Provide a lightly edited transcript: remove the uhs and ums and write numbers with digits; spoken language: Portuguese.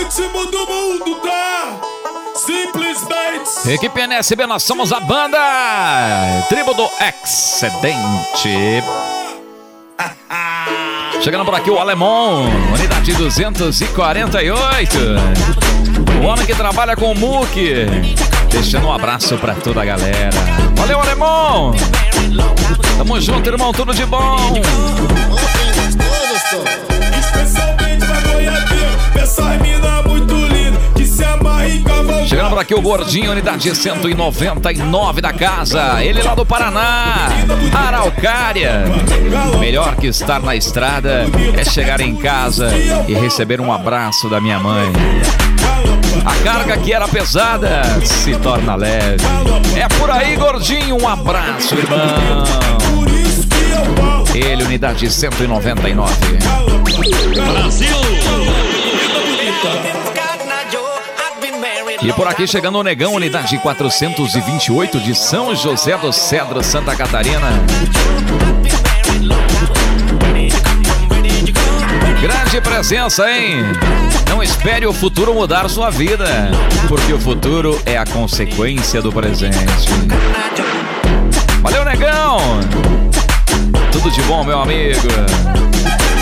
ritmo do mundo, tá? Simplesmente. Equipe NSB, nós somos a banda Tribo do Excedente. Chegando por aqui o Alemão, unidade 248. O homem que trabalha com o Muque. Deixando um abraço pra toda a galera. Valeu, Alemão. Tamo junto, irmão, tudo de bom. Especialmente pra boiadeiro, essa mina muito linda que se amarra em cavalgada. Chegando por aqui o Gordinho, unidade 199 da casa. Ele lá do Paraná, Araucária. Melhor que estar na estrada é chegar em casa e receber um abraço da minha mãe. A carga que era pesada se torna leve. É por aí, Gordinho, um abraço, irmão. Ele, unidade 199. Brasil! E por aqui chegando o Negão, unidade 428 de São José do Cedro, Santa Catarina. Grande presença, hein? Não espere o futuro mudar sua vida, porque o futuro é a consequência do presente. Valeu, Negão! Tudo de bom, meu amigo.